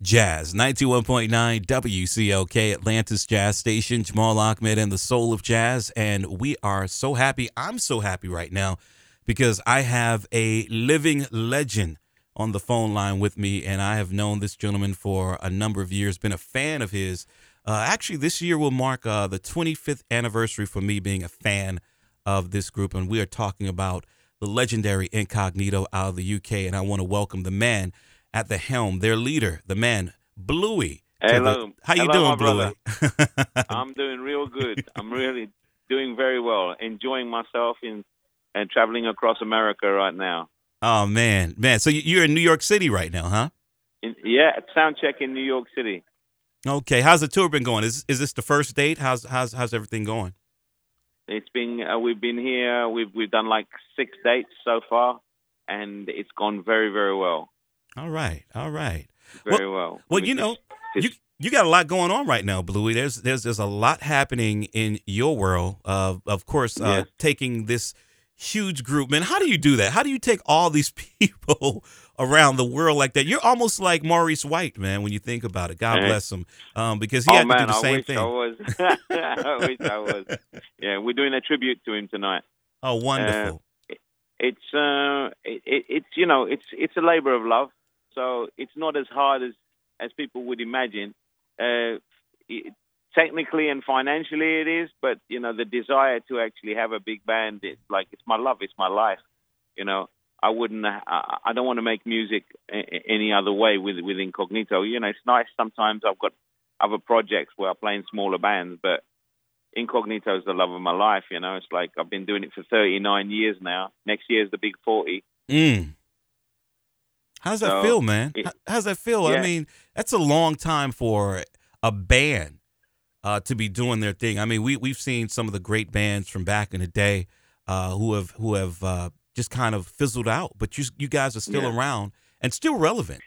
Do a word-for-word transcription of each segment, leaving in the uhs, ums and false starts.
Jazz, ninety-one point nine W C L K, Atlantis Jazz Station, Jamal Ahmed and the Soul of Jazz. And we are so happy. I'm so happy right now because I have a living legend on the phone line with me. And I have known this gentleman for a number of years, been a fan of his. Uh, actually, this year will mark uh, the twenty-fifth anniversary for me being a fan of this group. And we are talking about the legendary Incognito out of the U K. And I want to welcome the man at the helm, their leader, the man, Bluey. Hello. The, how you Hello, doing, Bluey? I'm doing real good. I'm really doing very well, enjoying myself in and traveling across America right now. Oh, man. Man, so you're in New York City right now, huh? In, yeah, sound check in New York City. Okay. How's the tour been going? Is is this the first date? How's how's how's everything going? It's been uh, we've been here. We've we've done like six dates so far, and it's gone very very well. All right, all right. Very well. Well, well you know, you you got a lot going on right now, Bluey. There's there's there's a lot happening in your world. Uh, of course, uh, yes. taking this huge group, man. How do you do that? How do you take all these people around the world like that? You're almost like Maurice White, man. When you think about it, God bless him, um, because he oh, had man, to do the I same wish thing. I was. I wish I was. Yeah, we're doing a tribute to him tonight. Oh, wonderful. Uh, it, it's uh, it, it, it's you know, it's it's a labor of love. So it's not as hard as, as people would imagine. Uh, it, technically and financially it is, but, you know, the desire to actually have a big band, it's like, it's my love, it's my life. You know, I wouldn't, I, I don't want to make music any other way with, with Incognito. You know, it's nice sometimes I've got other projects where I play in smaller bands, but Incognito is the love of my life, you know. It's like I've been doing it for thirty-nine years now. Next year is the big forty. Mm. How's that so, feel, man? It, How's that feel? Yeah. I mean, that's a long time for a band uh, to be doing their thing. I mean, we we've seen some of the great bands from back in the day uh, who have who have uh, just kind of fizzled out, but you you guys are still yeah. around and still relevant.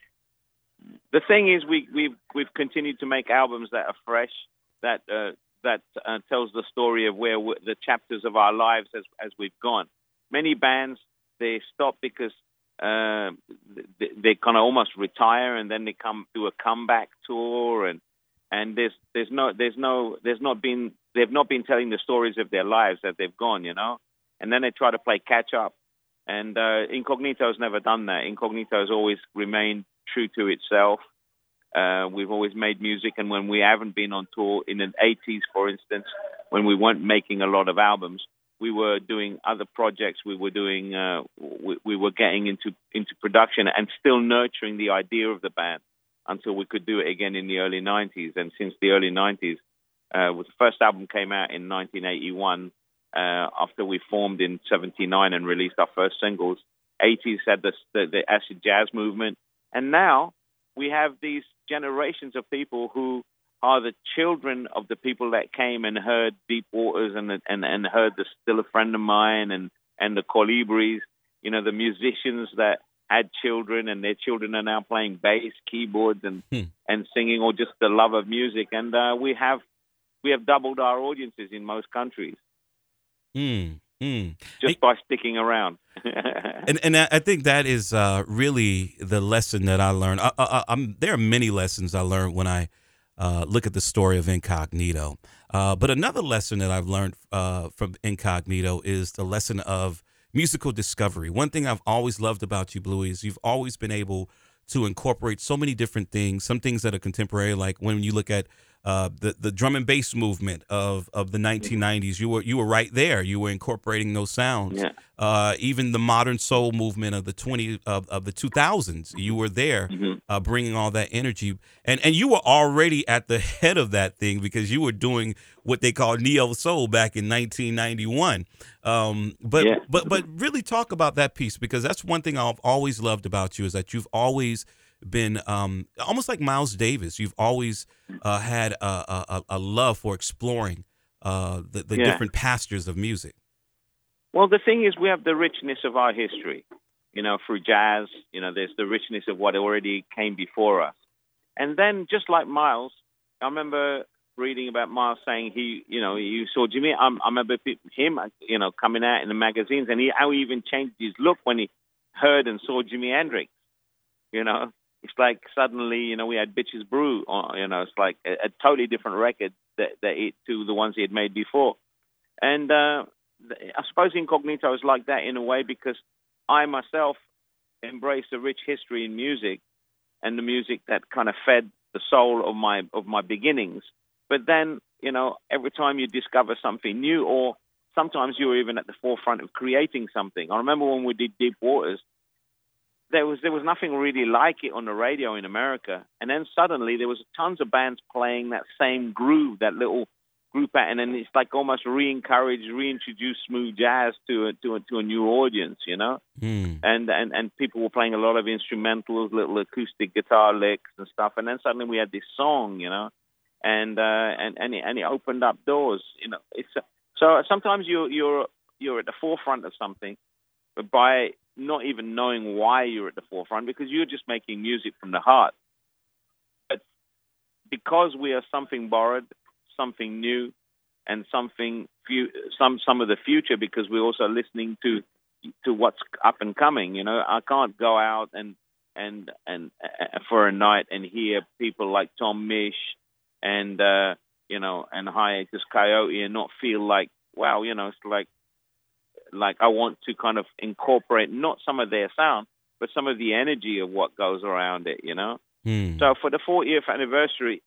The thing is, we we've we've continued to make albums that are fresh, that uh, that uh, tells the story of where we, the chapters of our lives as as we've gone. Many bands, they stop because Uh, they, they kind of almost retire, and then they come do a comeback tour, and and there's there's no there's no there's not been they've not been telling the stories of their lives that they've gone, you know, and then they try to play catch up. And uh, Incognito's never done that. Incognito has always remained true to itself. Uh, we've always made music, and when we haven't been on tour in the eighties, for instance, when we weren't making a lot of albums, we were doing other projects. We were doing, uh, we, we were getting into, into production and still nurturing the idea of the band until we could do it again in the early nineties. And since the early nineties, uh, the first album came out in nineteen eighty-one, uh, after we formed in seventy-nine and released our first singles. eighties had the, the, the acid jazz movement. And now we have these generations of people who are the children of the people that came and heard Deep Waters and and and heard the Still a Friend of Mine and and the Colibris, you know, the musicians that had children and their children are now playing bass, keyboards, and hmm. and singing, or just the love of music. And uh, we have we have doubled our audiences in most countries mm. Mm. just it, by sticking around. and and I think that is uh, really the lesson that I learned. I, I, I'm, there are many lessons I learned when I Uh, look at the story of Incognito. Uh, but another lesson that I've learned uh, from Incognito is the lesson of musical discovery. One thing I've always loved about you, Bluey, is you've always been able to incorporate so many different things, some things that are contemporary, like when you look at uh, the the drum and bass movement of of the nineteen nineties. You were you were right there. You were incorporating those sounds. Yeah. Uh, even the modern soul movement of the twenty of, of the two thousands. You were there, Mm-hmm. uh, bringing all that energy, and and you were already at the head of that thing because you were doing what they call neo soul back in nineteen ninety-one. Um, but Yeah. but but really talk about that piece, because that's one thing I've always loved about you, is that you've always been um, almost like Miles Davis. You've always uh, had a, a, a love for exploring uh, the, the Yeah. different pastures of music. Well, the thing is, we have the richness of our history, you know, through jazz. You know, there's the richness of what already came before us. And then, just like Miles, I remember reading about Miles saying he, you know, you saw Jimmy. I, I remember him, you know, coming out in the magazines, and he how he even changed his look when he heard and saw Jimi Hendrix, you know. it's like suddenly, you know, we had Bitches Brew. On, you know, it's like a, a totally different record that, that it, to the ones he had made before. And uh, I suppose Incognito is like that in a way because I myself embrace a rich history in music and the music that kind of fed the soul of my of my beginnings. But then, you know, every time you discover something new, or sometimes you're even at the forefront of creating something. I remember when we did Deep Waters, there was there was nothing really like it on the radio in America. And then suddenly there was tons of bands playing that same groove, that little group, and then it's like almost re-encourage, reintroduce smooth jazz to a, to a, to a new audience, you know. Mm. And and and people were playing a lot of instrumentals, little acoustic guitar licks and stuff. And then suddenly we had this song, you know, and uh, and and it, and it opened up doors, you know. It's uh, so sometimes you're you're you're at the forefront of something, but by not even knowing why you're at the forefront, because you're just making music from the heart. But because we are something borrowed, something new, and something few, some some of the future, because we're also listening to to what's up and coming. You know, I can't go out and and and uh, for a night and hear people like Tom Misch and uh, you know and Hiatus Coyote and not feel like, wow, you know, it's like like I want to kind of incorporate not some of their sound, but some of the energy of what goes around it. You know, mm. So for the fortieth anniversary.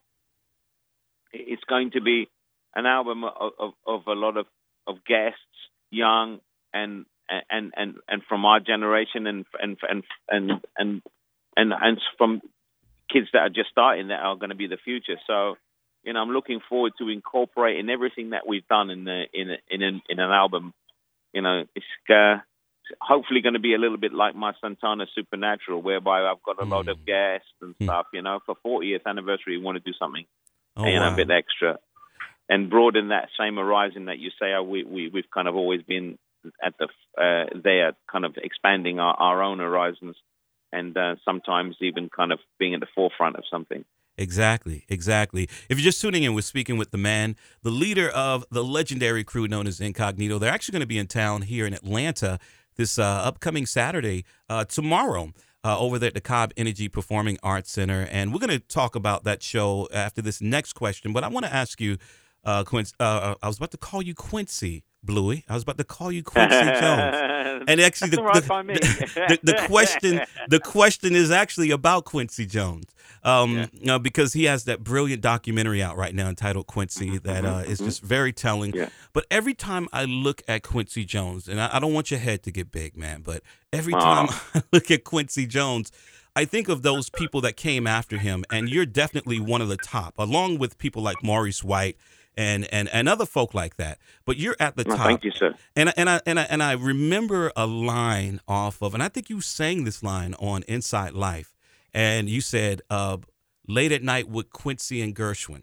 It's going to be an album of, of, of a lot of, of guests, young and and, and and from our generation, and and and and and and, and from kids that are just starting that are going to be the future. So, you know, I'm looking forward to incorporating everything that we've done in the in a, in an, in an album. You know, it's uh, hopefully going to be a little bit like my Santana Supernatural, whereby I've got a mm. lot of guests and stuff. You know, for fortieth anniversary, we want to do something. Oh, and wow. a bit extra, and broaden that same horizon that you say. Oh, we we we've kind of always been at the uh, there, kind of expanding our, our own horizons, and uh, sometimes even kind of being at the forefront of something. Exactly, exactly. If you're just tuning in, we're speaking with the man, the leader of the legendary crew known as Incognito. They're actually going to be in town here in Atlanta this uh, upcoming Saturday, uh, tomorrow. Uh, over there at the Cobb Energy Performing Arts Center. And we're going to talk about that show after this next question. But I want to ask you, uh, Quincy, uh, I was about to call you Quincy, Bluey. I was about to call you Quincy Jones. And actually, the, right the, the, the, the question the question is actually about Quincy Jones. Um, yeah. you know, because he has that brilliant documentary out right now entitled Quincy that uh, is just very telling. Yeah. But every time I look at Quincy Jones, and I, I don't want your head to get big, man, but every time oh. I look at Quincy Jones, I think of those people that came after him, and you're definitely one of the top, along with people like Maurice White and and, and other folk like that. But you're at the oh, top. Thank you, sir. And, and, I, and, I, and I remember a line off of, and I think you sang this line on Inside Life. And you said, uh, late at night with Quincy and Gershwin.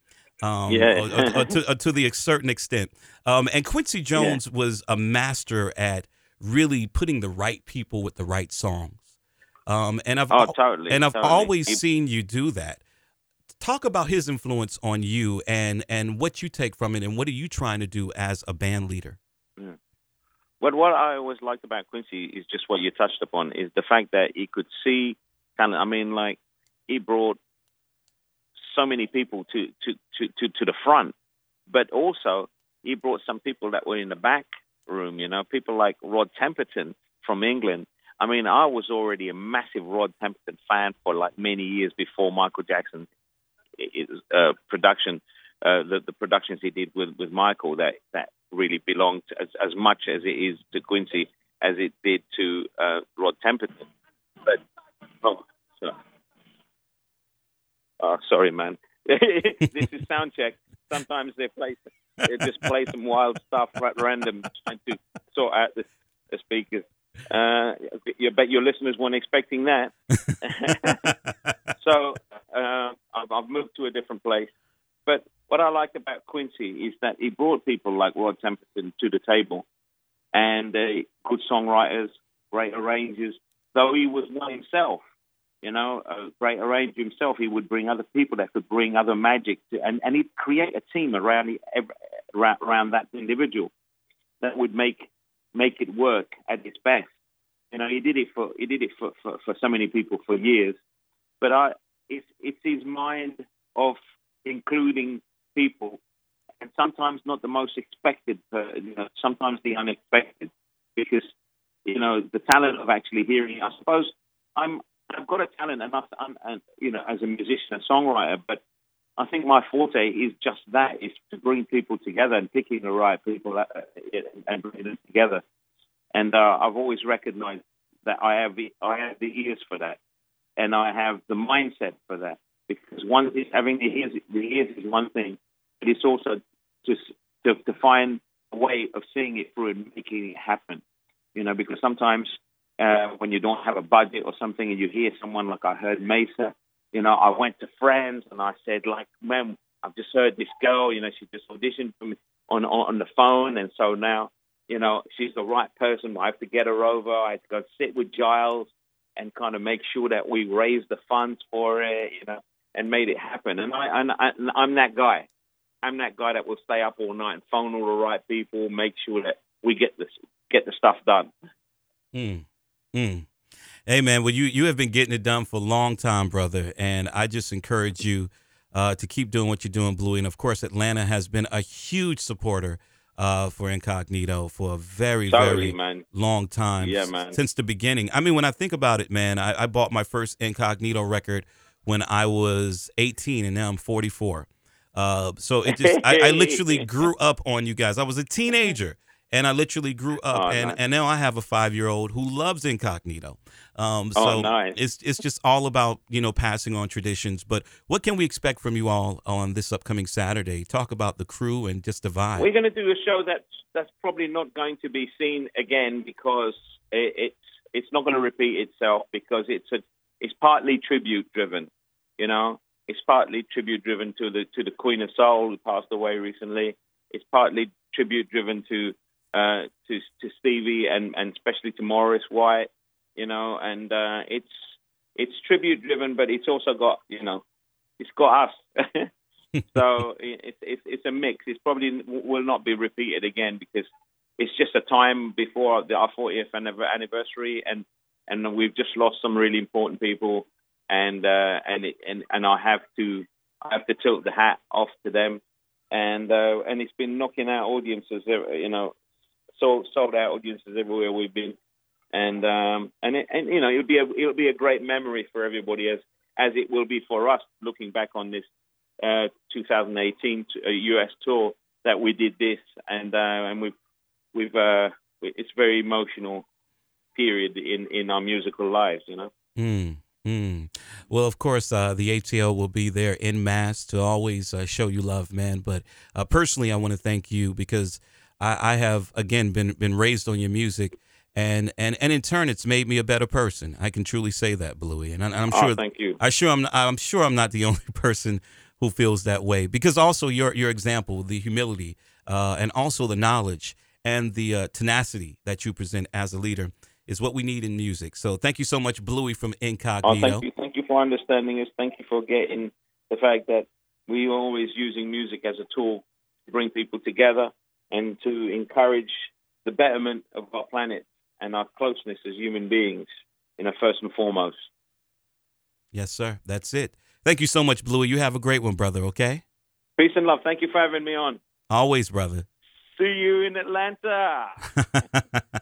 Um, yeah. or, or, or to, or to the certain extent. Um, and Quincy Jones yeah. was a master at really putting the right people with the right songs. Um, and I've, oh, totally, and I've totally. always he, seen you do that. Talk about his influence on you and, and what you take from it, and what are you trying to do as a band leader? Yeah. But what I always liked about Quincy is just what you touched upon, is the fact that he could see kind of, I mean, like, he brought so many people to, to, to, to, to the front, but also he brought some people that were in the back room, you know, people like Rod Temperton from England. I mean, I was already a massive Rod Temperton fan for like many years before Michael Jackson uh, production, uh, the, the productions he did with, with Michael, that, that really belonged to, as, as much as it is to Quincy as it did to uh, Rod Temperton. But Oh, so. oh, sorry, man. This is sound check. Sometimes they play, they just play some wild stuff at random, trying to sort out the, the speakers. Uh, you bet your listeners weren't expecting that. So uh, I've, I've moved to a different place. But what I like about Quincy is that he brought people like Rod Temperton to the table, and uh, good songwriters, great arrangers. Though he was not himself, you know, a great arranger himself, he would bring other people that could bring other magic, to, and, and he'd create a team around the, around that individual that would make make it work at its best. You know, he did it for he did it for, for, for so many people for years. But I, it's it's his mind of including people, and sometimes not the most expected. Uh, you know, sometimes the unexpected, because you know the talent of actually hearing. I suppose I'm I've got a talent enough, to, um, and you know, as a musician and songwriter, but I think my forte is just that: is to bring people together and picking the right people uh, and bringing them together. And uh, I've always recognized that I have the I have the ears for that, and I have the mindset for that. Because one is having the ears, the ears is one thing, but it's also just to, to find a way of seeing it through and making it happen. You know, because sometimes uh, when you don't have a budget or something, and you hear someone like I heard Mesa, you know, I went to friends and I said, like, man, I've just heard this girl. You know, she just auditioned for me on on the phone, and so now, you know, she's the right person. I have to get her over. I have to go sit with Giles and kind of make sure that we raise the funds for it, you know, and made it happen. And I, and I, I'm that guy. I'm that guy that will stay up all night and phone all the right people, make sure that we get this, get the stuff done. Mm. Mm. Hey, man, well, you, you have been getting it done for a long time, brother. And I just encourage you uh, to keep doing what you're doing, Bluey. And, of course, Atlanta has been a huge supporter Uh, for Incognito for a very, Sorry, very man. long time. Yeah, man. Since the beginning. I mean, when I think about it, man, I, I bought my first Incognito record when I was eighteen, and now I'm forty-four. Uh, so it just, I, I literally grew up on you guys. I was a teenager, and I literally grew up, Oh, and, nice. and now I have a five-year-old who loves Incognito. Um, so Oh, nice. it's it's just all about, you know, passing on traditions. But what can we expect from you all on this upcoming Saturday? Talk about the crew and just the vibe. We're going to do a show that's that's probably not going to be seen again, because it, it's it's not going to repeat itself, because it's a it's partly tribute driven, you know. It's partly tribute driven to the to the Queen of Soul, who passed away recently. It's partly tribute driven to uh, to to Stevie and, and especially to Morris White, you know. And uh, it's it's tribute driven, but it's also got, you know, it's got us. So it's it's it's a mix. It probably will not be repeated again, because it's just a time before the, our fortieth anniversary, and and we've just lost some really important people. And uh, and it, and and I have to I have to tilt the hat off to them, and uh, and it's been knocking out audiences, you know, sold sold out audiences everywhere we've been, and um, and it, and you know, it'll be a it'll be a great memory for everybody, as as it will be for us, looking back on this uh, two thousand eighteen U S tour that we did this, and uh, and we've we've uh, it's a very emotional period in in our musical lives, you know. Mm. Mm. Well, of course, uh, the A T L will be there en masse to always uh, show you love, man. But uh, personally, I want to thank you, because I, I have, again, been been raised on your music. And, and and in turn, it's made me a better person. I can truly say that, Bluey. And, I, and I'm Oh, sure thank you. I sure I'm I'm sure I'm not the only person who feels that way. Because also your your example, the humility, uh, and also the knowledge and the uh, tenacity that you present as a leader is what we need in music. So thank you so much, Bluey from Incognito. Oh, thank you. Thank you for understanding us. Thank you for getting the fact that we are always using music as a tool to bring people together and to encourage the betterment of our planet and our closeness as human beings, you know, first and foremost. Yes, sir. That's it. Thank you so much, Bluey. You have a great one, brother, okay? Peace and love. Thank you for having me on. Always, brother. See you in Atlanta.